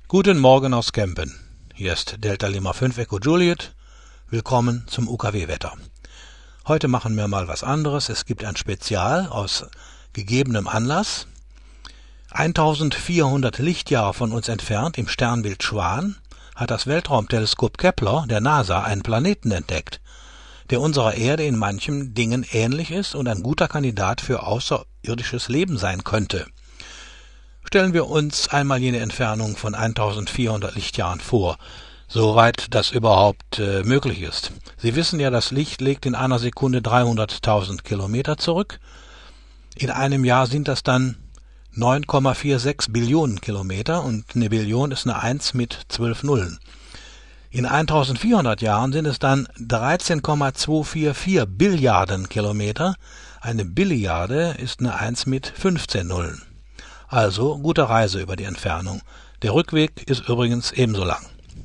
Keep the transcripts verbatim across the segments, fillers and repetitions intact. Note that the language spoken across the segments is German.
Guten Morgen aus Kempen. Hier ist Delta Lima fünf Echo Juliet. Willkommen zum U K W-Wetter. Heute machen wir mal was anderes. Es gibt ein Spezial aus gegebenem Anlass. eintausendvierhundert Lichtjahre von uns entfernt, im Sternbild Schwan, hat das Weltraumteleskop Kepler der NASA einen Planeten entdeckt, der unserer Erde in manchen Dingen ähnlich ist und ein guter Kandidat für außerirdisches Leben sein könnte. Stellen wir uns einmal jene Entfernung von eintausendvierhundert Lichtjahren vor, soweit das überhaupt äh, möglich ist. Sie wissen ja, das Licht legt in einer Sekunde dreihunderttausend Kilometer zurück. In einem Jahr sind das dann neun Komma sechsundvierzig Billionen Kilometer und eine Billion ist eine eins mit zwölf Nullen. In eintausendvierhundert Jahren sind es dann dreizehn Komma zweihundertvierundvierzig Billiarden Kilometer. Eine Billiarde ist eine eins mit fünfzehn Nullen. Also gute Reise über die Entfernung. Der Rückweg ist übrigens ebenso lang.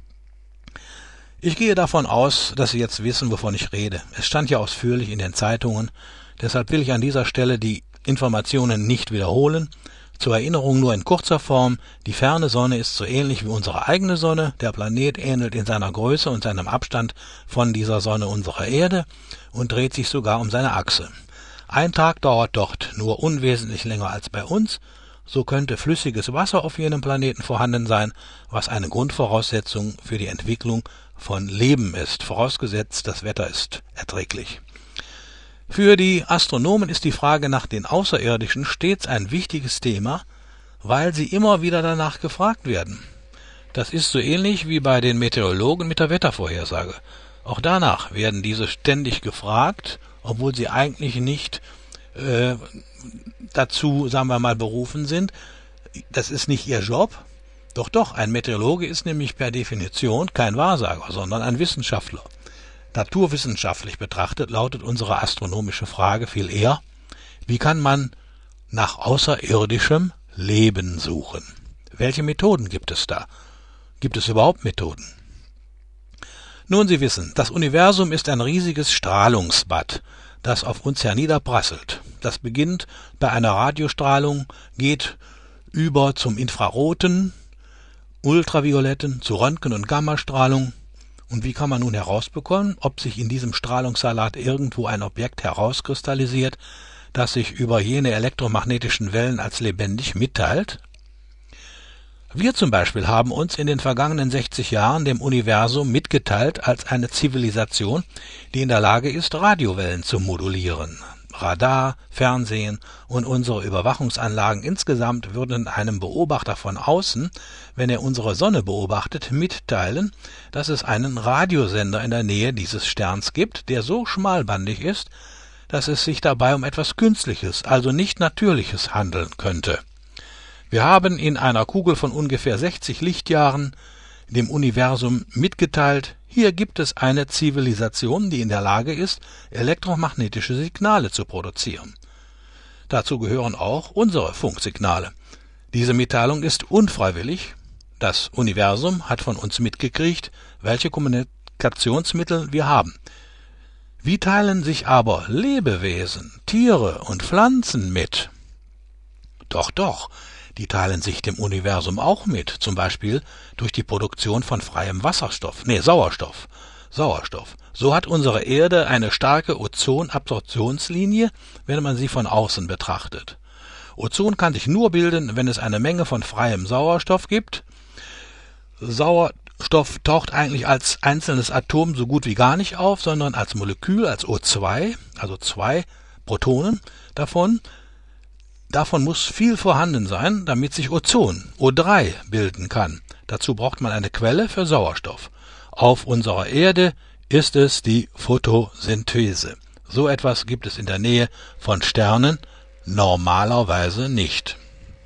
Ich gehe davon aus, dass Sie jetzt wissen, wovon ich rede. Es stand ja ausführlich in den Zeitungen. Deshalb will ich an dieser Stelle die Informationen nicht wiederholen. Zur Erinnerung nur in kurzer Form: Die ferne Sonne ist so ähnlich wie unsere eigene Sonne. Der Planet ähnelt in seiner Größe und seinem Abstand von dieser Sonne unserer Erde und dreht sich sogar um seine Achse. Ein Tag dauert dort nur unwesentlich länger als bei uns. So könnte flüssiges Wasser auf jenem Planeten vorhanden sein, was eine Grundvoraussetzung für die Entwicklung von Leben ist, vorausgesetzt das Wetter ist erträglich. Für die Astronomen ist die Frage nach den Außerirdischen stets ein wichtiges Thema, weil sie immer wieder danach gefragt werden. Das ist so ähnlich wie bei den Meteorologen mit der Wettervorhersage. Auch danach werden diese ständig gefragt, obwohl sie eigentlich nicht äh, dazu, sagen wir mal, berufen sind. Das ist nicht ihr Job. Doch, doch, ein Meteorologe ist nämlich per Definition kein Wahrsager, sondern ein Wissenschaftler. Naturwissenschaftlich betrachtet lautet unsere astronomische Frage viel eher: Wie kann man nach außerirdischem Leben suchen? Welche Methoden gibt es da? Gibt es überhaupt Methoden? Nun, Sie wissen, das Universum ist ein riesiges Strahlungsbad, das auf uns herniederprasselt. Das beginnt bei einer Radiostrahlung, geht über zum Infraroten, Ultravioletten, zu Röntgen- und Gammastrahlung. Und wie kann man nun herausbekommen, ob sich in diesem Strahlungssalat irgendwo ein Objekt herauskristallisiert, das sich über jene elektromagnetischen Wellen als lebendig mitteilt? Wir zum Beispiel haben uns in den vergangenen sechzig Jahren dem Universum mitgeteilt als eine Zivilisation, die in der Lage ist, Radiowellen zu modulieren. Radar, Fernsehen und unsere Überwachungsanlagen insgesamt würden einem Beobachter von außen, wenn er unsere Sonne beobachtet, mitteilen, dass es einen Radiosender in der Nähe dieses Sterns gibt, der so schmalbandig ist, dass es sich dabei um etwas Künstliches, also nicht Natürliches handeln könnte. Wir haben in einer Kugel von ungefähr sechzig Lichtjahren dem Universum mitgeteilt: Hier gibt es eine Zivilisation, die in der Lage ist, elektromagnetische Signale zu produzieren. Dazu gehören auch unsere Funksignale. Diese Mitteilung ist unfreiwillig. Das Universum hat von uns mitgekriegt, welche Kommunikationsmittel wir haben. Wie teilen sich aber Lebewesen, Tiere und Pflanzen mit? Doch, doch. Die teilen sich dem Universum auch mit, zum Beispiel durch die Produktion von freiem Wasserstoff, nee, Sauerstoff. Sauerstoff. So hat unsere Erde eine starke Ozonabsorptionslinie, wenn man sie von außen betrachtet. Ozon kann sich nur bilden, wenn es eine Menge von freiem Sauerstoff gibt. Sauerstoff taucht eigentlich als einzelnes Atom so gut wie gar nicht auf, sondern als Molekül, als O zwei, also zwei Protonen davon. Davon muss viel vorhanden sein, damit sich Ozon, O drei, bilden kann. Dazu braucht man eine Quelle für Sauerstoff. Auf unserer Erde ist es die Photosynthese. So etwas gibt es in der Nähe von Sternen normalerweise nicht.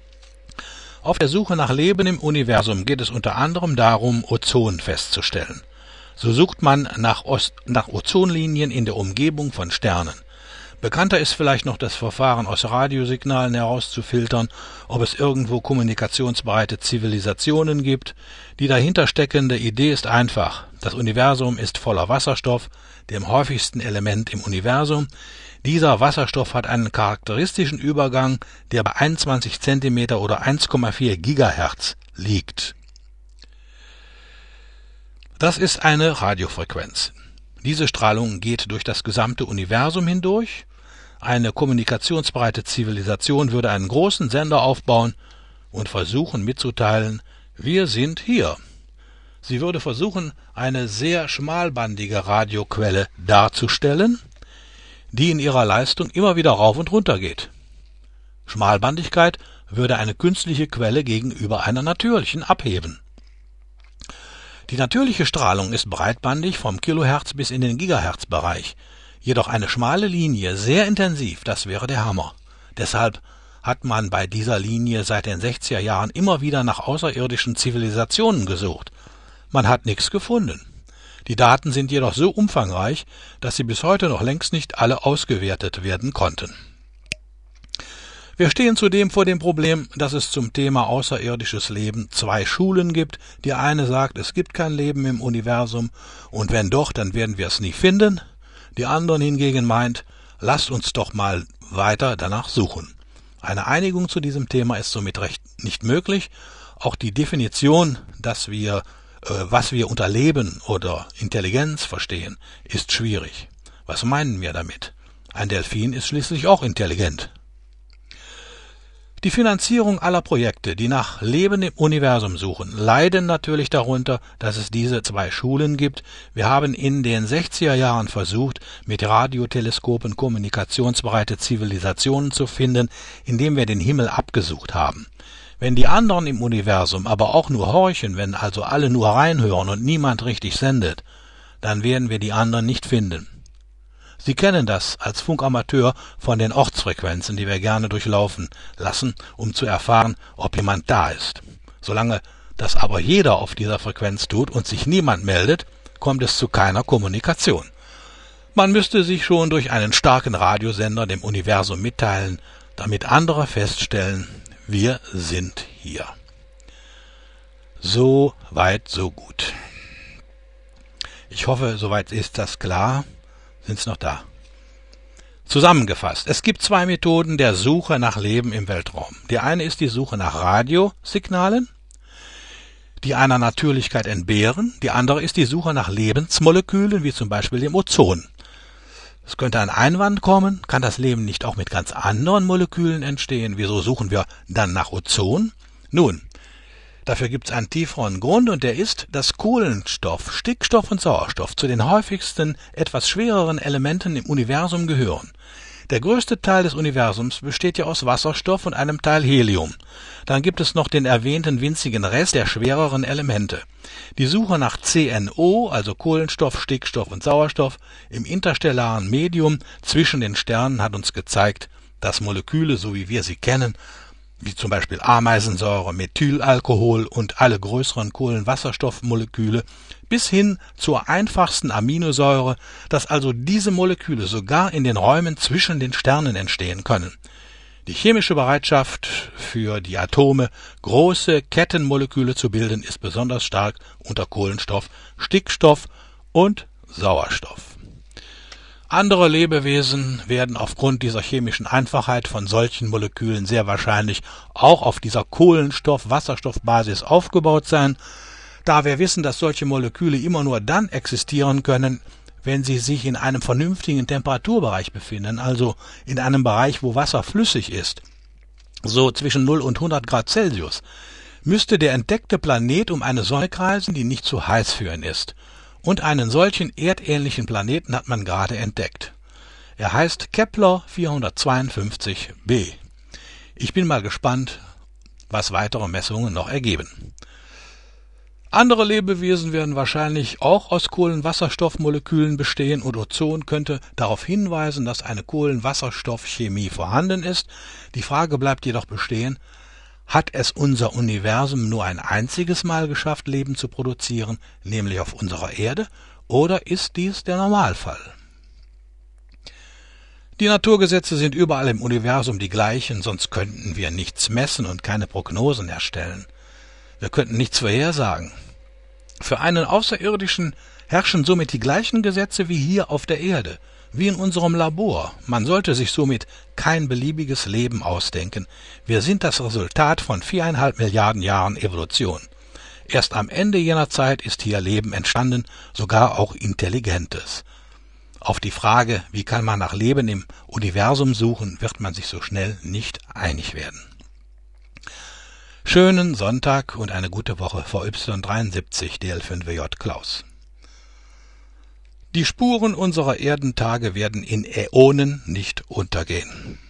Auf der Suche nach Leben im Universum geht es unter anderem darum, Ozon festzustellen. So sucht man nach, Ost- nach Ozonlinien in der Umgebung von Sternen. Bekannter ist vielleicht noch das Verfahren, aus Radiosignalen herauszufiltern, ob es irgendwo kommunikationsbereite Zivilisationen gibt. Die dahintersteckende Idee ist einfach: Das Universum ist voller Wasserstoff, dem häufigsten Element im Universum. Dieser Wasserstoff hat einen charakteristischen Übergang, der bei einundzwanzig Zentimeter oder eins Komma vier Gigahertz liegt. Das ist eine Radiofrequenz. Diese Strahlung geht durch das gesamte Universum hindurch. Eine kommunikationsbereite Zivilisation würde einen großen Sender aufbauen und versuchen mitzuteilen, wir sind hier. Sie würde versuchen, eine sehr schmalbandige Radioquelle darzustellen, die in ihrer Leistung immer wieder rauf und runter geht. Schmalbandigkeit würde eine künstliche Quelle gegenüber einer natürlichen abheben. Die natürliche Strahlung ist breitbandig vom Kilohertz bis in den Gigahertz-Bereich. Jedoch eine schmale Linie, sehr intensiv, das wäre der Hammer. Deshalb hat man bei dieser Linie seit den sechziger Jahren immer wieder nach außerirdischen Zivilisationen gesucht. Man hat nichts gefunden. Die Daten sind jedoch so umfangreich, dass sie bis heute noch längst nicht alle ausgewertet werden konnten. Wir stehen zudem vor dem Problem, dass es zum Thema außerirdisches Leben zwei Schulen gibt. Die eine sagt, es gibt kein Leben im Universum und wenn doch, dann werden wir es nie finden. Die andere hingegen meint, lasst uns doch mal weiter danach suchen. Eine Einigung zu diesem Thema ist somit recht nicht möglich. Auch die Definition, dass wir, äh, was wir unter Leben oder Intelligenz verstehen, ist schwierig. Was meinen wir damit? Ein Delfin ist schließlich auch intelligent. Die Finanzierung aller Projekte, die nach Leben im Universum suchen, leiden natürlich darunter, dass es diese zwei Schulen gibt. Wir haben in den sechziger Jahren versucht, mit Radioteleskopen kommunikationsbereite Zivilisationen zu finden, indem wir den Himmel abgesucht haben. Wenn die anderen im Universum aber auch nur horchen, wenn also alle nur reinhören und niemand richtig sendet, dann werden wir die anderen nicht finden. Sie kennen das als Funkamateur von den Ortsfrequenzen, die wir gerne durchlaufen lassen, um zu erfahren, ob jemand da ist. Solange das aber jeder auf dieser Frequenz tut und sich niemand meldet, kommt es zu keiner Kommunikation. Man müsste sich schon durch einen starken Radiosender dem Universum mitteilen, damit andere feststellen, wir sind hier. So weit, so gut. Ich hoffe, soweit ist das klar. Sind Sie noch da? Zusammengefasst, es gibt zwei Methoden der Suche nach Leben im Weltraum. Die eine ist die Suche nach Radiosignalen, die einer Natürlichkeit entbehren. Die andere ist die Suche nach Lebensmolekülen, wie zum Beispiel dem Ozon. Es könnte ein Einwand kommen, kann das Leben nicht auch mit ganz anderen Molekülen entstehen? Wieso suchen wir dann nach Ozon? Nun, dafür gibt es einen tieferen Grund und der ist, dass Kohlenstoff, Stickstoff und Sauerstoff zu den häufigsten, etwas schwereren Elementen im Universum gehören. Der größte Teil des Universums besteht ja aus Wasserstoff und einem Teil Helium. Dann gibt es noch den erwähnten winzigen Rest der schwereren Elemente. Die Suche nach C N O, also Kohlenstoff, Stickstoff und Sauerstoff, im interstellaren Medium zwischen den Sternen hat uns gezeigt, dass Moleküle, so wie wir sie kennen, wie zum Beispiel Ameisensäure, Methylalkohol und alle größeren Kohlenwasserstoffmoleküle, bis hin zur einfachsten Aminosäure, dass also diese Moleküle sogar in den Räumen zwischen den Sternen entstehen können. Die chemische Bereitschaft für die Atome, große Kettenmoleküle zu bilden, ist besonders stark unter Kohlenstoff, Stickstoff und Sauerstoff. Andere Lebewesen werden aufgrund dieser chemischen Einfachheit von solchen Molekülen sehr wahrscheinlich auch auf dieser Kohlenstoff-Wasserstoff-Basis aufgebaut sein, da wir wissen, dass solche Moleküle immer nur dann existieren können, wenn sie sich in einem vernünftigen Temperaturbereich befinden, also in einem Bereich, wo Wasser flüssig ist, so zwischen null und hundert Grad Celsius, müsste der entdeckte Planet um eine Sonne kreisen, die nicht zu heiß für ihn ist. Und einen solchen erdähnlichen Planeten hat man gerade entdeckt. Er heißt Kepler vierhundertzweiundfünfzig b. Ich bin mal gespannt, was weitere Messungen noch ergeben. Andere Lebewesen werden wahrscheinlich auch aus Kohlenwasserstoffmolekülen bestehen und Ozon könnte darauf hinweisen, dass eine Kohlenwasserstoffchemie vorhanden ist. Die Frage bleibt jedoch bestehen, hat es unser Universum nur ein einziges Mal geschafft, Leben zu produzieren, nämlich auf unserer Erde, oder ist dies der Normalfall? Die Naturgesetze sind überall im Universum die gleichen, sonst könnten wir nichts messen und keine Prognosen erstellen. Wir könnten nichts vorhersagen. Für einen Außerirdischen herrschen somit die gleichen Gesetze wie hier auf der Erde, wie in unserem Labor. Man sollte sich somit kein beliebiges Leben ausdenken. Wir sind das Resultat von viereinhalb Milliarden Jahren Evolution. Erst am Ende jener Zeit ist hier Leben entstanden, sogar auch intelligentes. Auf die Frage, wie kann man nach Leben im Universum suchen, wird man sich so schnell nicht einig werden. Schönen Sonntag und eine gute Woche, V Y dreiundsiebzig D L fünf W J Klaus. Die Spuren unserer Erdentage werden in Äonen nicht untergehen.